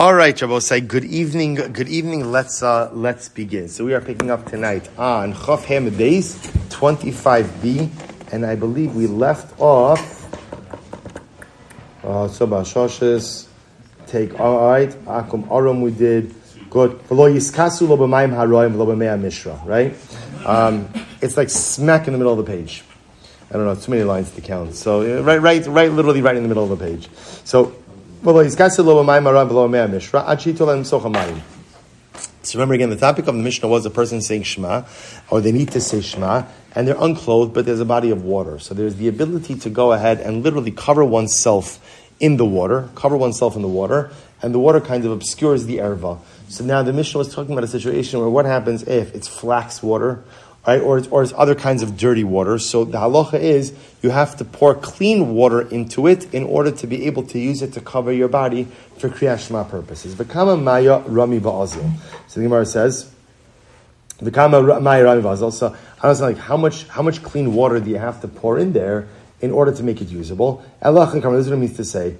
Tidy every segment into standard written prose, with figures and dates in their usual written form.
All right, Rabbosai, good evening. Good evening. Let's begin. So we are picking up tonight on Chaf Ham Beis 25b, and I believe we left off. So Bashoshes, take all right. Akum Arum we did good. V'lo yiskasu lo b'mayim haroyim v'lo b'mei mishra. Right? It's like smack in the middle of the page. I don't know, too many lines to count. So right, literally right in the middle of the page. So. So remember again, the topic of the Mishnah was a person saying Shema, or they need to say Shema, and they're unclothed, but there's a body of water. So there's the ability to go ahead and literally cover oneself in the water, and the water kind of obscures the erva. So now the Mishnah was talking about a situation where what happens if it's flax water, right, or it's other kinds of dirty water. So the halacha is you have to pour clean water into it in order to be able to use it to cover your body for Kriyat Shema purposes. V'kama maya rami ba'azil. So the Gemara says, V'kama maya rami ba'azil. So I was like, how much clean water do you have to pour in there in order to make it usable? Allah this is what it means to say,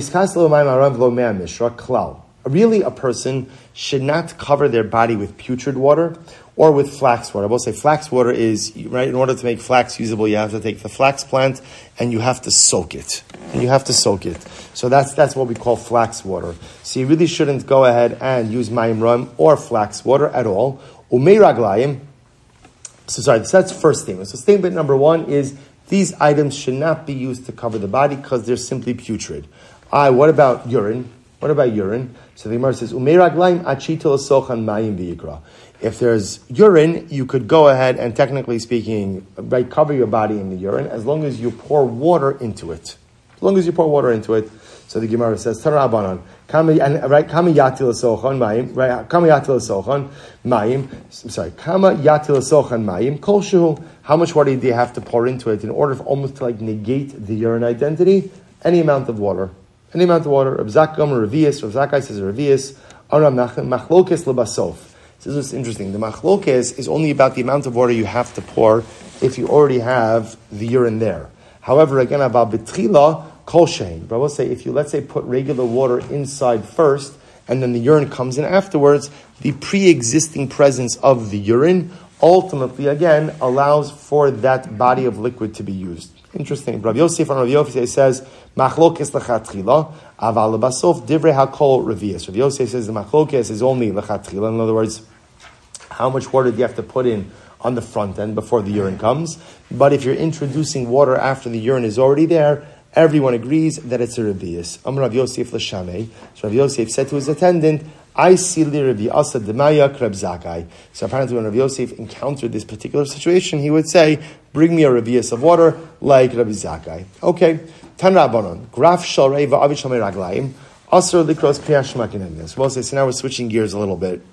really, a person should not cover their body with putrid water or with flax water. I will say flax water is, right, in order to make flax usable, you have to take the flax plant and you have to soak it. So that's what we call flax water. So you really shouldn't go ahead and use mayim rum or flax water at all. Umei raglayim. So that's first statement. So statement number one is these items should not be used to cover the body because they're simply putrid. What about urine? So the Gemara says, if there's urine, you could go ahead and, technically speaking, right, cover your body in the urine as long as you pour water into it. So the Gemara says, Tarabanan, kama yatil sochan mayim, kol shehu. How much water do you have to pour into it in order for almost to like negate the urine identity? Any amount of water. Rav Zakam or Ravius. Rav Zakai says Ravius. Aram machlokes lebasof. This is interesting. The machlokes is only about the amount of water you have to pour if you already have the urine there. However, again, about betchila kol shein. But I will say, if you, let's say, put regular water inside first, and then the urine comes in afterwards, the pre-existing presence of the urine ultimately, again, allows for that body of liquid to be used. Interesting. Rav Yosef says, machlokes lechatchila, aval lebasof divrei hakol revius. Rav Yosef says the machlokes is only lechatchila. In other words, how much water do you have to put in on the front end before the urine comes? But if you're introducing water after the urine is already there, everyone agrees that it's a revius. Amar Rav Yosef l'shamei. So Rav Yosef said to his attendant, I see li Rav Asa demaya kreb zakai. So apparently when Rav Yosef encountered this particular situation, he would say, bring me a revius of water like Rabbi Zakai. Okay. Tan Rabbanon. Graf shalrei va'avi shalmei raglayim. Asr likros kriyat shema kinegnes. Well, so now we're switching gears a little bit.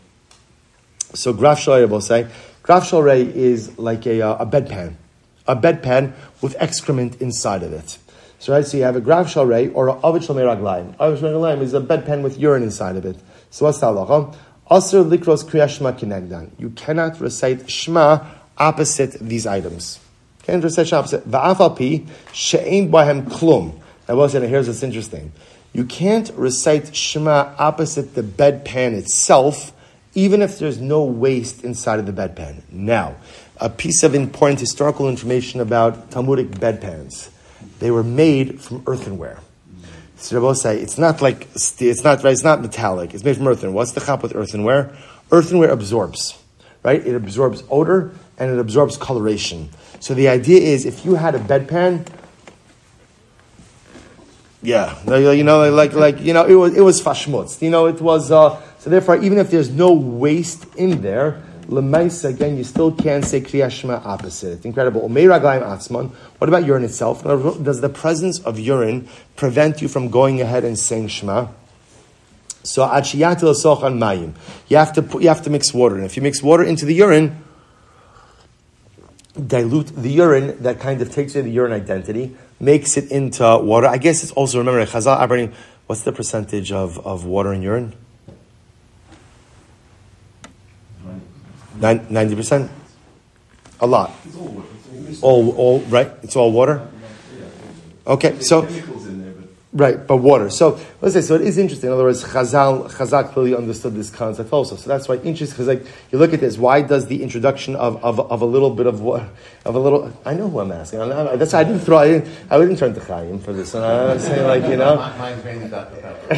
So graf shalrei, we'll say, graf shalrei is like a bedpan. A bedpan with excrement inside of it. So you have a graf shalrei or a avi shalmei raglayim. Avi shalmei raglayim is a bedpan with urine inside of it. So what's the halacha? Asr likros kriyat shema kinegdan. You cannot recite shema opposite these items. Can't recite shema opposite. Va'afal pi she'ein bahem klum. Now, well, here's what's interesting. You can't recite shema opposite the bedpan itself, even if there's no waste inside of the bedpan. Now, a piece of important historical information about Talmudic bedpans. They were made from earthenware. So Rabbi say it's not metallic. It's made from earthenware. What's the chap with earthenware? Earthenware absorbs, right? It absorbs odor and it absorbs coloration. So the idea is, if you had a bedpan, it was fashmutz. It was so. Therefore, even if there's no waste in there, lemaisa, again, you still can't say kriyat shema opposite. Incredible. Umei raglayim atzman. What about urine itself? Does the presence of urine prevent you from going ahead and saying shema? So achiyatil sochan mayim. You have to mix water, and if you mix water into the urine, dilute the urine, that kind of takes away the urine identity, makes it into water. I guess it's also, remember, Chazal operating, what's the percentage of water in urine? 90%? A lot. All right? It's all water? Okay, so Right, but water. So let's say, so it is interesting. In other words, Chazal clearly understood this concept also. So that's why interesting, because you look at this, why does the introduction of a little bit of water, I know who I'm asking. That's why I didn't turn to Chaim for this. And I was saying Mine's mainly Dr.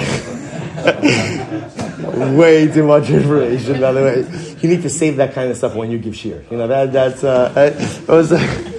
Pepper. Way too much information, by the way. You need to save that kind of stuff when you give shir. That was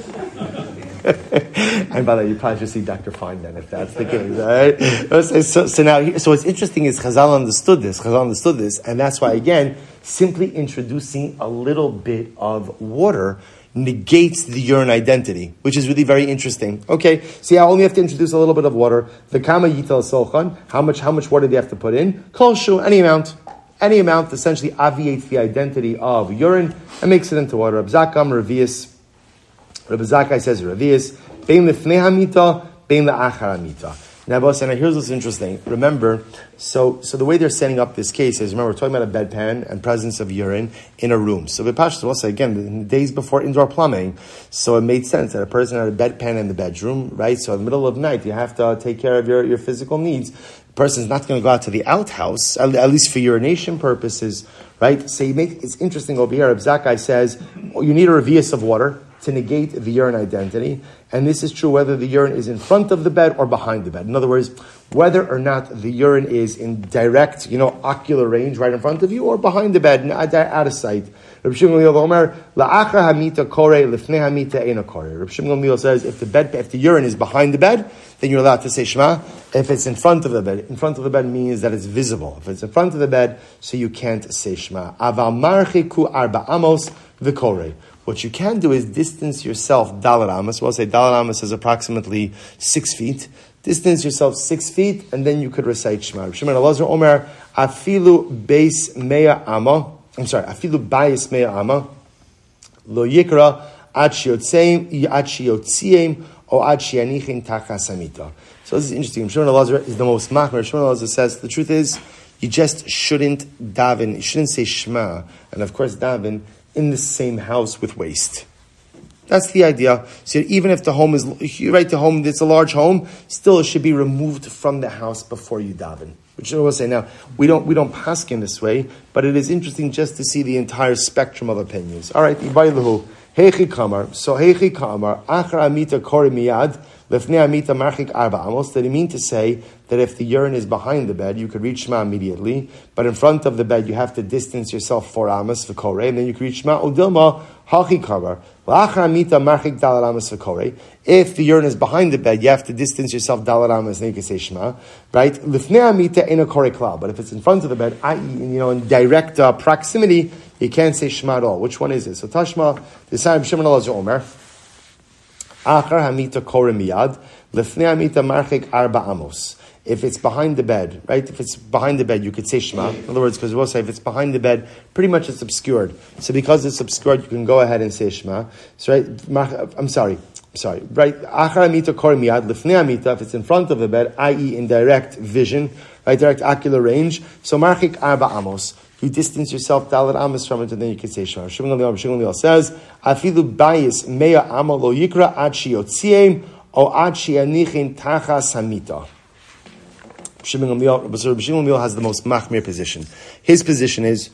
and by the way, you probably should see Dr. Feynman if that's the case. All right. So what's interesting is Chazal understood this, and that's why again, simply introducing a little bit of water negates the urine identity, which is really very interesting. Okay, see, I only have to introduce a little bit of water. The kama yital solchan. How much water do you have to put in? Kol shu, any amount essentially obviates the identity of urine and makes it into water. Rabbi Zakkai says Revius, bein lefnei hamita, bein le'achar hamita. Now, boss, and here's what's interesting. Remember, so the way they're setting up this case is, remember, we're talking about a bedpan and presence of urine in a room. So the Pashas will say, again, in the days before indoor plumbing, so it made sense that a person had a bedpan in the bedroom, right? So in the middle of the night, you have to take care of your physical needs. The person's not going to go out to the outhouse, at least for urination purposes, right? So it's interesting over here. Zakkai says, you need a revius of water to negate the urine identity. And this is true whether the urine is in front of the bed or behind the bed. In other words, whether or not the urine is in direct, ocular range right in front of you or behind the bed, out of sight. Reb Shimon Gamliel says if the urine is behind the bed, then you're allowed to say Shema. If it's in front of the bed means that it's visible. If it's in front of the bed, so you can't say Shema. Aval marchiku arba amos v'korei. What you can do is distance yourself dalar amos. We'll say dalar amos is approximately 6 feet. Distance yourself 6 feet, and then you could recite Shema. Shimon Elazar Omer afilu beis mea ama. Afilu bayis mea ama. Lo yikra ad shiotziim o ad shianichin tachas hamita. So this is interesting. Shimon Elazar is the most machmer. Shimon Elazar says the truth is you just shouldn't daven. You shouldn't say Shema, and of course daven in the same house with waste. That's the idea. So even if the home is, it's a large home, still it should be removed from the house before you daven. Which I will say now, we don't pass in this way, but it is interesting just to see the entire spectrum of opinions. All right, Heichi Kamar. So Heichi Kamar, Achar Amita Kori Miyad, Lefnei Amita Marchik Arba Amos. Did he mean to say that if the urine is behind the bed, you could reach Shema immediately, but in front of the bed, you have to distance yourself 4 Amos for Kore, and then you could reach Shema Udilma Hachi Kamar. L'achar Amita Marchik Dalar Amos for Kore. If the urine is behind the bed, you have to distance yourself Dalar Amos, and then you can say Shema. Right? Lefnei Amita Ena Kore Klal. But if it's in front of the bed, i.e., in direct proximity, you can't say Shema at all. Which one is it? So Tashma, the Sa'im Shimon Elazar Omer, Achar Hamita Kore Miyad, Lefnei Hamita Marchik Arba Amos. If it's behind the bed, right? If it's behind the bed, you could say Shema. In other words, because we'll say if it's behind the bed, pretty much it's obscured. So because it's obscured, you can go ahead and say Shema. So right, I'm sorry. Right? Achar Hamita Kore Miyad, Lefnei Hamita, if it's in front of the bed, i.e. in direct vision, right? Direct ocular range. So Marchik Arba Amos. You distance yourself dalat amos from it, and then you can say Shema. Shimon Gamliel says, "Afilu bayis mea amo lo yikra ad shiyotziem o ad shianichin tachas hamita." Shimon Gamliel has the most machmir position. His position is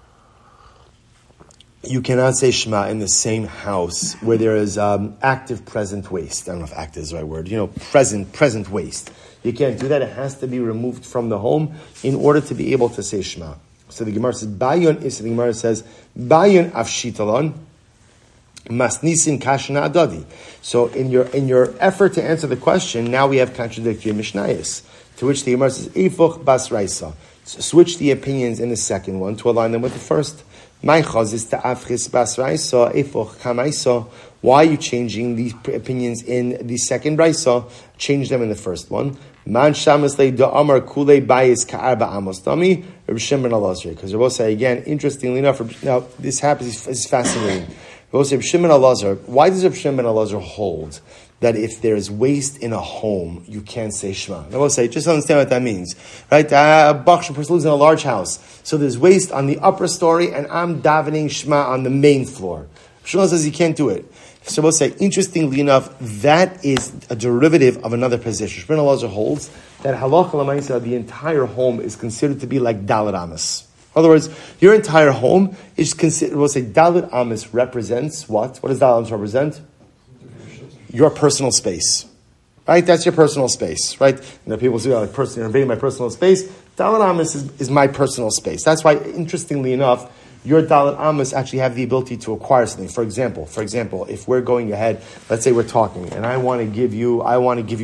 you cannot say Shema in the same house where there is active present waste. I don't know if active is the right word. Present waste. You can't do that. It has to be removed from the home in order to be able to say Shema. So the Gemara says, the Gemara says, Bayon afshitalon, masnisin kashna adadi. So in your effort to answer the question, now we have contradictory Mishnayos, to which the Gemara says, Eifuch bas raisa. So switch the opinions in the second one to align them with the first. My chaz is to afchis bas raisa, eifuch kamaisa. Why are you changing these opinions in the second raisa? Change them in the first one. Man shamas le da amar kule bayis ka'arba amos dami Reb Shimon Elazar. Because Reb say again, interestingly enough, now this happens is fascinating. Reb Shimon Elazar. Why does Reb Shimon Elazar hold that if there is waste in a home, you can't say Shema? Reb say, just understand what that means, right? A person lives in a large house, so there's waste on the upper story, and I'm davening Shema on the main floor. Reb Shimon says you can't do it. So we'll say, interestingly enough, that is a derivative of another position. Shimon Elazar holds that halacha l'maisa, the entire home is considered to be like dalet amas. In other words, your entire home is considered, we'll say dalet amas represents what? What does dalet amas represent? Your personal space. Right? That's your personal space, right? And people say, like, you're invading my personal space. Dalet amas is my personal space. That's why, interestingly enough, your dalet amas actually have the ability to acquire something. For example, if we're going ahead, let's say we're talking, and I want to give you $100. I give you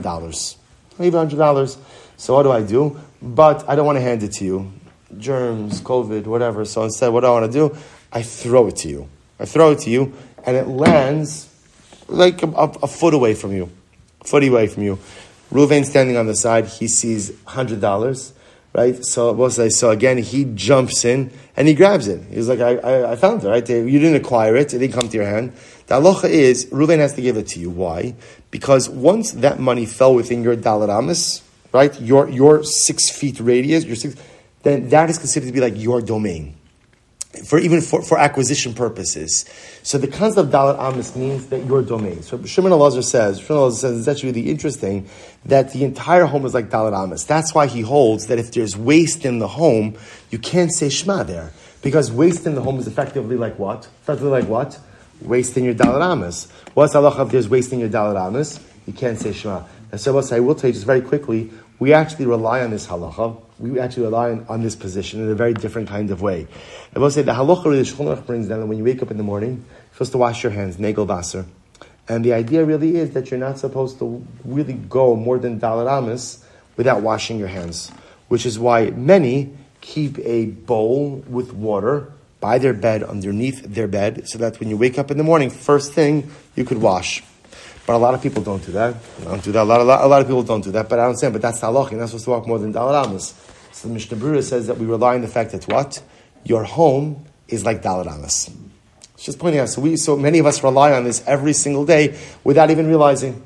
$100. So what do? But I don't want to hand it to you. Germs, COVID, whatever. So instead, what do I want to do? I throw it to you. And it lands like a foot away from you. Reuven standing on the side, he sees $100, right? So again, he jumps in and he grabs it. He's like, I found it, right? You didn't acquire it. It didn't come to your hand. The halacha is, Reuven has to give it to you. Why? Because once that money fell within your dalet amas, right? Your 6 feet radius, then that is considered to be like your domain. For acquisition purposes. So the concept of dalet amas means that your domain. So Shimon Elazar says it's actually really interesting that the entire home is like dalet amas. That's why he holds that if there's waste in the home, you can't say Shema there. Because waste in the home is effectively like what? Waste in your dalet amas. What's halacha if there's waste in your dalet amas? You can't say Shema. And so I will tell you just very quickly, we actually rely on this halacha. We actually rely on this position in a very different kind of way. I will say the halacha really Shulchan Aruch brings down that when you wake up in the morning, you're supposed to wash your hands, negel vaser. And the idea really is that you're not supposed to really go more than dalet amas without washing your hands. Which is why many keep a bowl with water by their bed, underneath their bed, so that when you wake up in the morning, first thing, you could wash. But a lot of people don't do that. A lot of people don't do that. But I understand. But that's the halacha. You're not supposed to walk more than dalet amas. So the Mishnah Berurah says that we rely on the fact that what? Your home is like dalet amas. It's just pointing out. So many of us rely on this every single day without even realizing.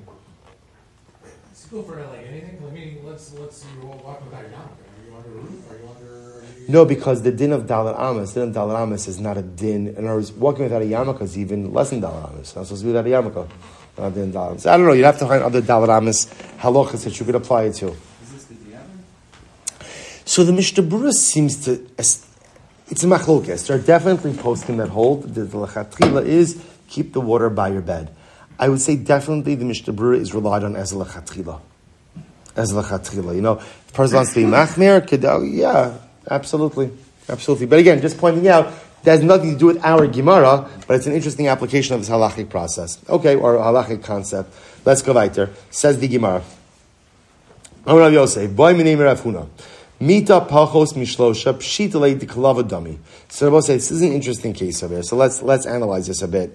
It's cool for like anything. I mean, let's you walk without your yarmulke. Are you under a roof? Are you under? No, because the din of dalet amas is not a din. In other words, walking without a yarmulke is even less than dalet amas. Not supposed to be without a yarmulke. So I don't know. You'd have to find other dalet amas halachas that you could apply it to. Is this the diamond? So the Mishnah Berurah seems to. It's a machlokes. There are definitely posting that hold that the lechatchila is keep the water by your bed. I would say definitely the Mishnah Berurah is relied on as a lechatchila. If the person wants to be machmir, yeah, absolutely. But again, just pointing out. That has nothing to do with our Gemara, but it's an interesting application of this halachic process. Okay, or halachic concept. Let's go weiter. Says the Gemara. Amar Rav Yosef, boy minei Rav Huna. Mita pachos mishlosha pshita lei diklava dami. So Rav Yosef, this is an interesting case over here. So let's analyze this a bit.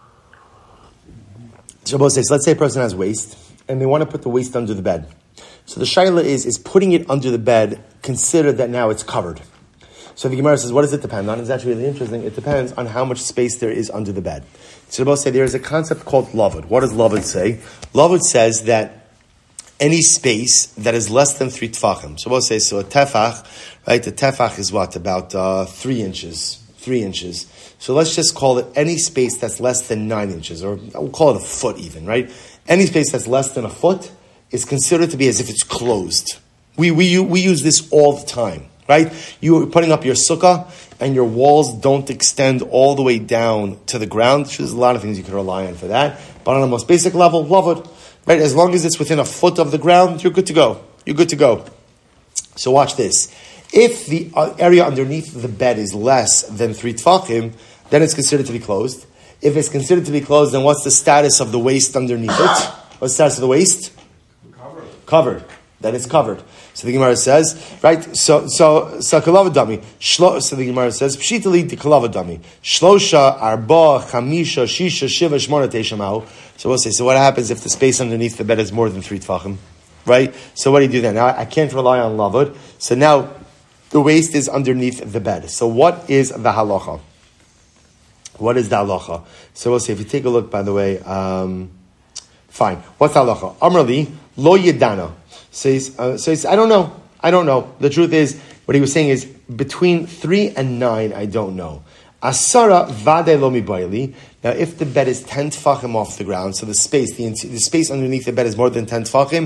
So Rav Yosef, let's say a person has waste, and they want to put the waste under the bed. So the shaila is putting it under the bed, consider that now it's covered. So the Gemara says, what does it depend on? It's actually really interesting. It depends on how much space there is under the bed. So both say there is a concept called lavud. What does lavud say? Lavud says that any space that is less than 3 tefachim. So both say, so a tefach, right? The tefach is what? About 3 inches. 3 inches. So let's just call it any space that's less than 9 inches, or we'll call it a foot even, right? Any space that's less than a foot is considered to be as if it's closed. We use this all the time. Right? You're putting up your sukkah and your walls don't extend all the way down to the ground. There's a lot of things you can rely on for that. But on a most basic level, lavud. Right? As long as it's within a foot of the ground, you're good to go. So watch this. If the area underneath the bed is less than 3 tefachim, then it's considered to be closed. If it's considered to be closed, then what's the status of the waist underneath it? What's the status of the waist? Covered. Then it's covered. So the Gemara says, right? So kalavadami. So the Gemara says, pshitali de kalavadami. Shlosha, arba, chamisha, shisha, shiva, shmona, teishamau. So we'll say, so what happens if the space underneath the bed is more than 3 tefachim? Right? So what do you do then? Now I can't rely on lavud. So now the waist is underneath the bed. So what is the halacha? What is the halacha? So we'll say, if you take a look, by the way, fine. What's the halacha? Amrali, lo yedana. Says, I don't know. The truth is, what he was saying is, between 3 and 9, I don't know. Asara vade lo mibayli. Now, if the bed is 10 tefachim off the ground, so the space underneath the bed is more than 10 tefachim,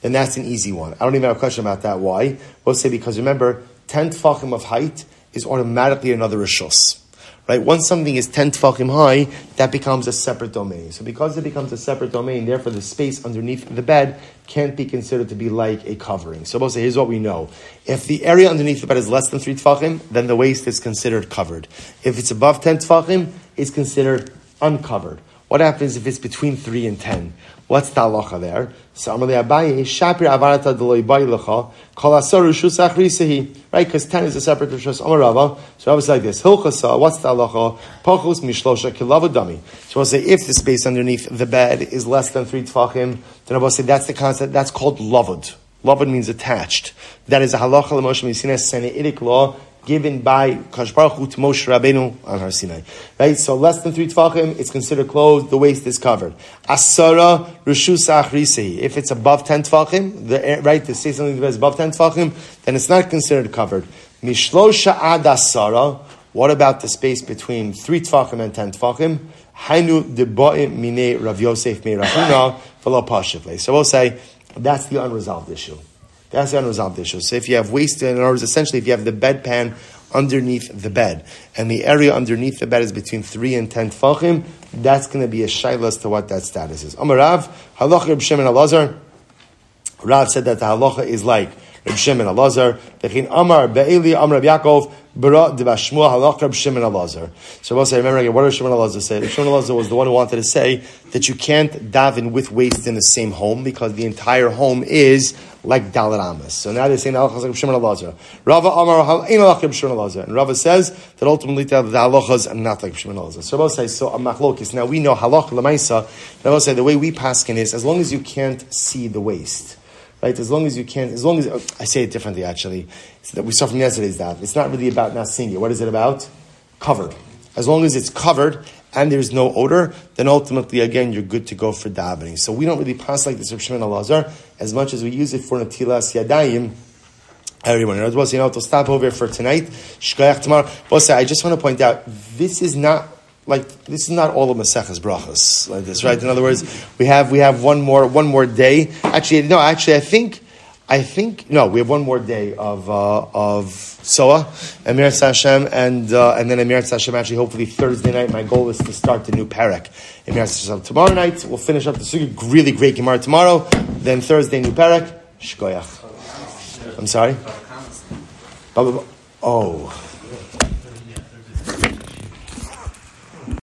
then that's an easy one. I don't even have a question about that. Why? We'll say because remember, 10 tefachim of height is automatically another rishus. Right? Once something is 10 tefachim high, that becomes a separate domain. So because it becomes a separate domain, therefore the space underneath the bed can't be considered to be like a covering. So we'll say, here's what we know. If the area underneath the bed is less than 3 tefachim, then the waist is considered covered. If it's above 10 tefachim, it's considered uncovered. What happens if it's between 3 and 10? What's the halacha there? So Amalei Abaye, Shapir Avarata Deloi Bailacha, Kol Asar Rishus Achrisehi. Right, because 10 is a separate Rishus. Amar Rava. So I was like this. Hilchasa, what's the halacha? Pachus Mishlosha Kilavadami. So I'll say if the space underneath the bed is less than 3 tefachim, then I will say that's the concept. That's called lavud. Lavud means attached. That is a halacha l'Moshe Misinas Sinaitic law given by Kadosh Baruch Hu to Moshe Rabbeinu on Har Sinai. Right? So less than 3 tefachim, it's considered closed, the waist is covered. Asara Rishus Achrisei. If it's above 10 tefachim, to say something that is above 10 tefachim, then it's not considered covered. Mishlosha Ad Asara. What about the space between 3 tefachim and 10 tefachim? Hainu Deba'im Mine Rav Yosef Me Rahuna V'lo Pashivle. So we'll say, that's the unresolved issue. That's the unresolved issue. So if you have waist, in other words, essentially if you have the bedpan underneath the bed, and the area underneath the bed is between 3 and 10 tefachim, that's going to be a shayla as to what that status is. Amar Rav, halacha Reb Shimon Elazar. Rav said that the halacha is like Reb Shimon Elazar. V'chein Amar Be'eli Amar Reb Yaakov Bara D'Bashmua halacha Reb Shimon Elazar. So we'll say, remember again, what did Shimon Elazar say? Reb Shimon Elazar was the one who wanted to say that you can't daven with waist in the same home because the entire home is like Dalet Amos. So now they're saying halachas like Shimon Elazar. Rava Amar Ein halachas like Shimon Elazar, and Rava says that ultimately the halachas are not like Shimon Elazar. So Rava says so a machlokis. Now we know halacha lemaisa. Rava said the way we paskin is as long as you can't see the waist, right? As long as I say it differently actually. That we saw from yesterday's daf. It's not really about not seeing it. What is it about? Covered. As long as it's covered and there's no odor, then ultimately, again, you're good to go for davening. So we don't really pass like this of Shimon Elazar as much as we use it for Natilas Yadayim. Everyone, to stop over for tonight. Shkoyach tomorrow. I just want to point out, this is not all of Maseches Brachos like this, right? In other words, we have one more day. Actually, I think we have one more day of Soa, Emir Hashem, and then Emir Hashem. Actually, hopefully Thursday night. My goal is to start the new parak. Emir Hashem tomorrow night. We'll finish up the sugi. Really great Gemara tomorrow. Then Thursday new parak. Shkoyach. I'm sorry. Oh.